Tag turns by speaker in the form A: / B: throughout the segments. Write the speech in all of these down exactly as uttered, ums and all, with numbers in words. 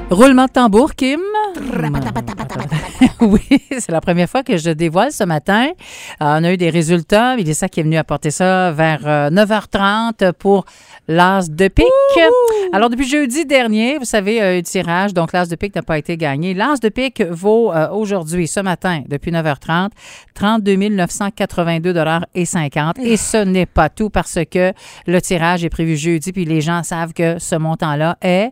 A: Roulement de tambour, Kim. Oui, c'est la première fois que je dévoile ce matin. Euh, on a eu des résultats. Mélissa qui est venue apporter ça vers euh, neuf heures trente pour l'As de pique. Ouh! Alors, depuis jeudi dernier, vous savez, euh, un tirage, donc l'As de pique n'a pas été gagné. L'As de pique vaut euh, aujourd'hui, ce matin, depuis neuf heures trente, trente-deux mille neuf cent quatre-vingt-deux dollars et cinquante. Et ce n'est pas tout parce que le tirage est prévu jeudi, puis les gens savent que ce montant-là est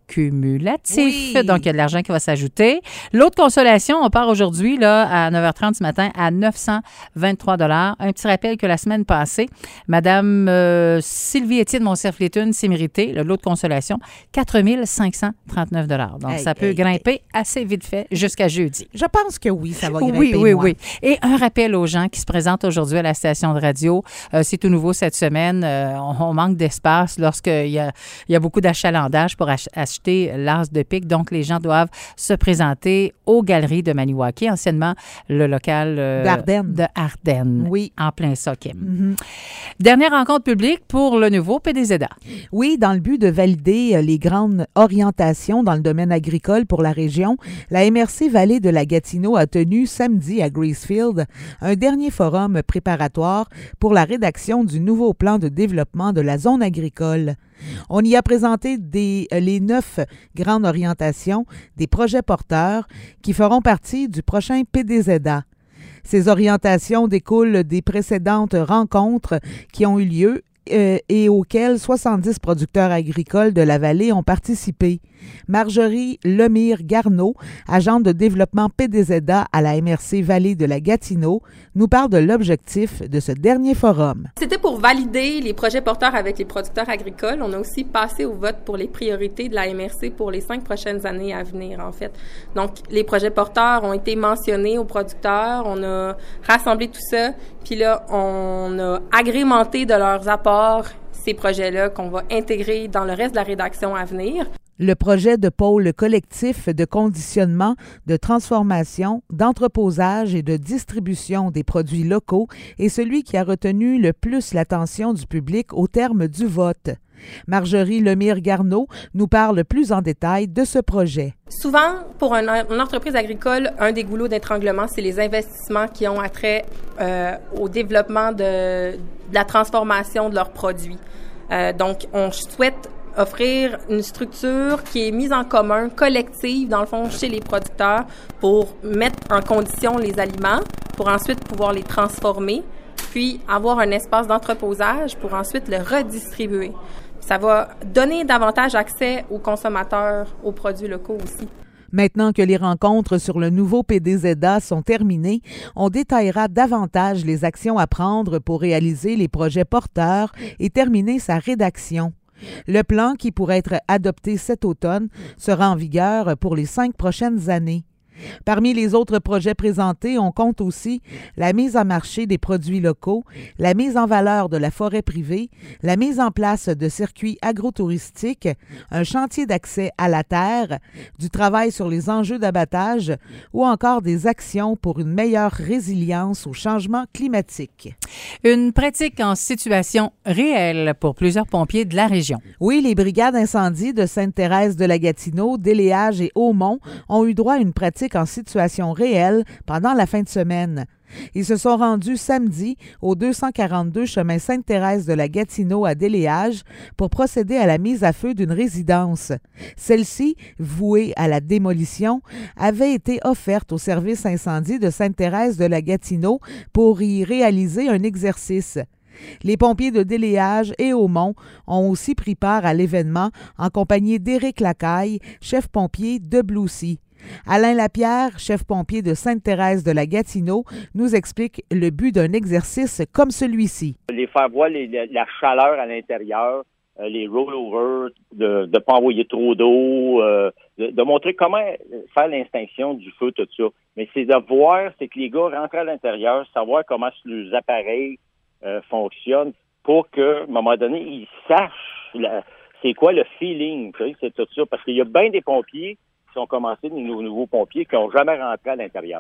A: cumulatif. Oui. Donc, il y a de l'argent qui va s'ajouter. L'autre consolation, on part aujourd'hui là, à neuf heures trente ce matin à neuf cent vingt-trois dollars. Un petit rappel que la semaine passée, Mme euh, Sylvie Étienne Moncef-Létune s'est méritée, l'autre consolation, quatre mille cinq cent trente-neuf dollars. Donc, hey, ça peut hey, grimper hey. assez vite fait jusqu'à jeudi.
B: Je pense que oui, ça va grimper.
A: Oui, oui,
B: moi.
A: oui. Et un rappel aux gens qui se présentent aujourd'hui à la station de radio. Euh, c'est tout nouveau cette semaine. Euh, on, on manque d'espace lorsqu'il y a, il y a beaucoup d'achalandage pour ach- acheter l'As de pique. Donc, les gens doivent se présenter aux galeries de Maniwaki, anciennement le local euh,
B: d'Ardennes.
A: de Ardennes.
B: Oui.
A: En plein ça, Kim.
B: Mm-hmm.
A: Dernière rencontre publique pour le nouveau P D Z A.
B: Oui, dans le but de valider les grandes orientations dans le domaine agricole pour la région, la M R C Vallée de la Gatineau a tenu samedi à Gracefield un dernier forum préparatoire pour la rédaction du nouveau plan de développement de la zone agricole. On y a présenté des, les neuf grandes orientations des projets porteurs qui feront partie du prochain P D Z A. Ces orientations découlent des précédentes rencontres qui ont eu lieu euh, et auxquelles soixante-dix producteurs agricoles de la vallée ont participé. Marjorie Lemire-Garneau, agente de développement P D Z A à la M R C Vallée de la Gatineau, nous parle de l'objectif de ce dernier forum.
C: C'était pour valider les projets porteurs avec les producteurs agricoles. On a aussi passé au vote pour les priorités de la M R C pour les cinq prochaines années à venir, en fait. Donc, les projets porteurs ont été mentionnés aux producteurs. On a rassemblé tout ça. Puis là, on a agrémenté de leurs apports ces projets-là qu'on va intégrer dans le reste de la rédaction à venir.
B: Le projet de pôle collectif de conditionnement, de transformation, d'entreposage et de distribution des produits locaux est celui qui a retenu le plus l'attention du public au terme du vote. Marjorie Lemire-Garneau nous parle plus en détail de ce projet.
C: Souvent, pour un, une entreprise agricole, un des goulots d'étranglement, c'est les investissements qui ont attrait euh, au développement de, de la transformation de leurs produits. Euh, donc, on souhaite offrir une structure qui est mise en commun, collective, dans le fond, chez les producteurs pour mettre en condition les aliments, pour ensuite pouvoir les transformer, puis avoir un espace d'entreposage pour ensuite le redistribuer. Ça va donner davantage accès aux consommateurs, aux produits locaux aussi.
B: Maintenant que les rencontres sur le nouveau P D Z A sont terminées, on détaillera davantage les actions à prendre pour réaliser les projets porteurs et terminer sa rédaction. Le plan, qui pourrait être adopté cet automne, sera en vigueur pour les cinq prochaines années. Parmi les autres projets présentés, on compte aussi la mise en marché des produits locaux, la mise en valeur de la forêt privée, la mise en place de circuits agrotouristiques, un chantier d'accès à la terre, du travail sur les enjeux d'abattage ou encore des actions pour une meilleure résilience au changement climatique.
A: Une pratique en situation réelle pour plusieurs pompiers de la région.
B: Oui, les brigades incendie de Sainte-Thérèse de la Gatineau, Déléage et Hautmont ont eu droit à une pratique en situation réelle pendant la fin de semaine. Ils se sont rendus samedi au deux cent quarante-deux chemin Sainte-Thérèse de la Gatineau à Déléage pour procéder à la mise à feu d'une résidence. Celle-ci, vouée à la démolition, avait été offerte au service incendie de Sainte-Thérèse de la Gatineau pour y réaliser un exercice. Les pompiers de Déléage et Hautmont ont aussi pris part à l'événement en compagnie d'Éric Lacaille, chef pompier de Bloussy. Alain Lapierre, chef pompier de Sainte-Thérèse de la Gatineau, nous explique le but d'un exercice comme celui-ci.
D: Les faire voir les, la, la chaleur à l'intérieur, euh, les rollovers, de ne pas envoyer trop d'eau, euh, de, de montrer comment faire l'extinction du feu, tout ça. Mais c'est de voir, c'est que les gars rentrent à l'intérieur, savoir comment les appareils euh, fonctionnent pour qu'à un moment donné, ils sachent la, c'est quoi le feeling, tu sais, c'est tout ça. Parce qu'il y a bien des pompiers qui ont commencé, nos nouveaux pompiers, qui n'ont jamais rentré à l'intérieur.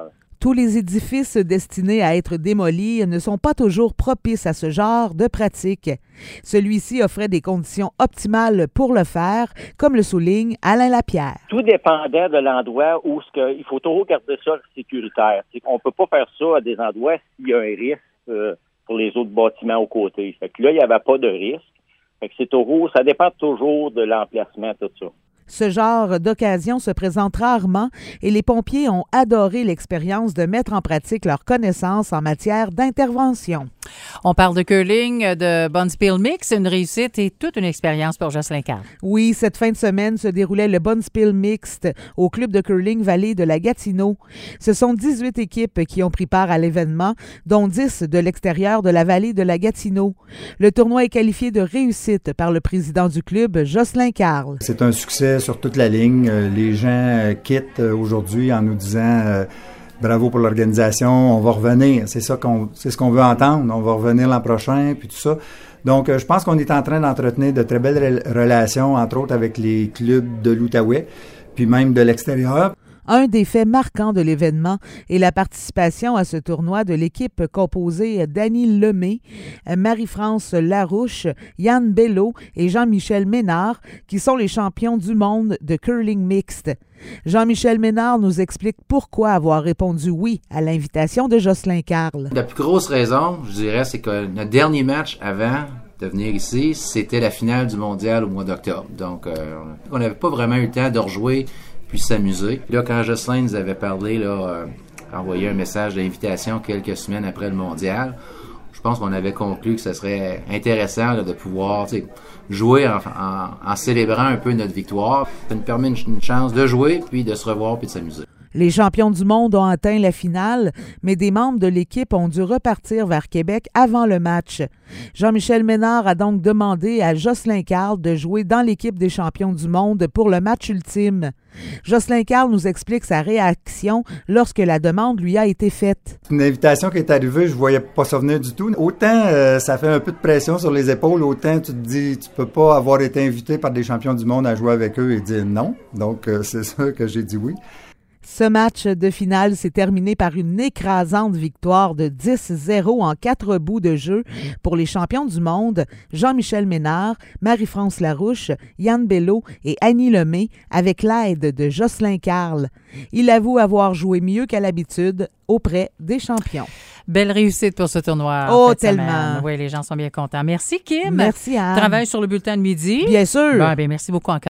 B: Tous les édifices destinés à être démolis ne sont pas toujours propices à ce genre de pratique. Celui-ci offrait des conditions optimales pour le faire, comme le souligne Alain Lapierre.
D: Tout dépendait de l'endroit où ce que, il faut toujours garder ça sécuritaire. On ne peut pas faire ça à des endroits s'il y a un risque euh, pour les autres bâtiments aux côtés. Fait que là, il n'y avait pas de risque. Fait que c'est toujours, ça dépend toujours de l'emplacement, tout ça.
B: Ce genre d'occasion se présente rarement et les pompiers ont adoré l'expérience de mettre en pratique leurs connaissances en matière d'intervention.
A: On parle de curling, de Bonspiel Mix, une réussite et toute une expérience pour Jocelyn Carl.
B: Oui, cette fin de semaine se déroulait le Bonspiel Mixte au club de curling Vallée de la Gatineau. Ce sont dix-huit équipes qui ont pris part à l'événement, dont dix de l'extérieur de la Vallée de la Gatineau. Le tournoi est qualifié de réussite par le président du club, Jocelyn Carl.
E: C'est un succès sur toute la ligne. Les gens quittent aujourd'hui en nous disant « Bravo pour l'organisation, on va revenir ». C'est ça qu'on, c'est ce qu'on veut entendre. On va revenir l'an prochain, puis tout ça. Donc, je pense qu'on est en train d'entretenir de très belles relations, entre autres avec les clubs de l'Outaouais, puis même de l'extérieur.
B: Un des faits marquants de l'événement est la participation à ce tournoi de l'équipe composée d'Annie Lemay, Marie-France Larouche, Yann Bello et Jean-Michel Ménard, qui sont les champions du monde de curling mixte. Jean-Michel Ménard nous explique pourquoi avoir répondu oui à l'invitation de Jocelyn Carl.
F: La plus grosse raison, je dirais, c'est que notre dernier match avant de venir ici, c'était la finale du mondial au mois d'octobre. Donc, euh, on n'avait pas vraiment eu le temps de rejouer puis s'amuser. Puis là, quand Jocelyn nous avait parlé, là, euh, envoyé un message d'invitation quelques semaines après le mondial, je pense qu'on avait conclu que ce serait intéressant là, de pouvoir jouer en, en, en célébrant un peu notre victoire. Ça nous permet une, une chance de jouer, puis de se revoir, puis de s'amuser.
B: Les champions du monde ont atteint la finale, mais des membres de l'équipe ont dû repartir vers Québec avant le match. Jean-Michel Ménard a donc demandé à Jocelyn Carl de jouer dans l'équipe des champions du monde pour le match ultime. Jocelyn Carl nous explique sa réaction lorsque la demande lui a été faite.
E: Une invitation qui est arrivée, je voyais pas ça venir du tout. Autant euh, ça fait un peu de pression sur les épaules, autant tu te dis tu peux pas avoir été invité par des champions du monde à jouer avec eux et dire non. Donc euh, c'est sûr que j'ai dit oui.
B: Ce match de finale s'est terminé par une écrasante victoire de dix zéro en quatre bouts de jeu pour les champions du monde, Jean-Michel Ménard, Marie-France Larouche, Yann Bello et Annie Lemay, avec l'aide de Jocelyn Carl. Il avoue avoir joué mieux qu'à l'habitude auprès des champions.
A: Belle réussite pour ce tournoi.
B: Oh, tellement. Semaine.
A: Oui, les gens sont bien contents. Merci, Kim.
B: Merci, Anne.
A: Travaille sur le bulletin de midi.
B: Bien sûr.
A: Ben, ben, merci beaucoup encore.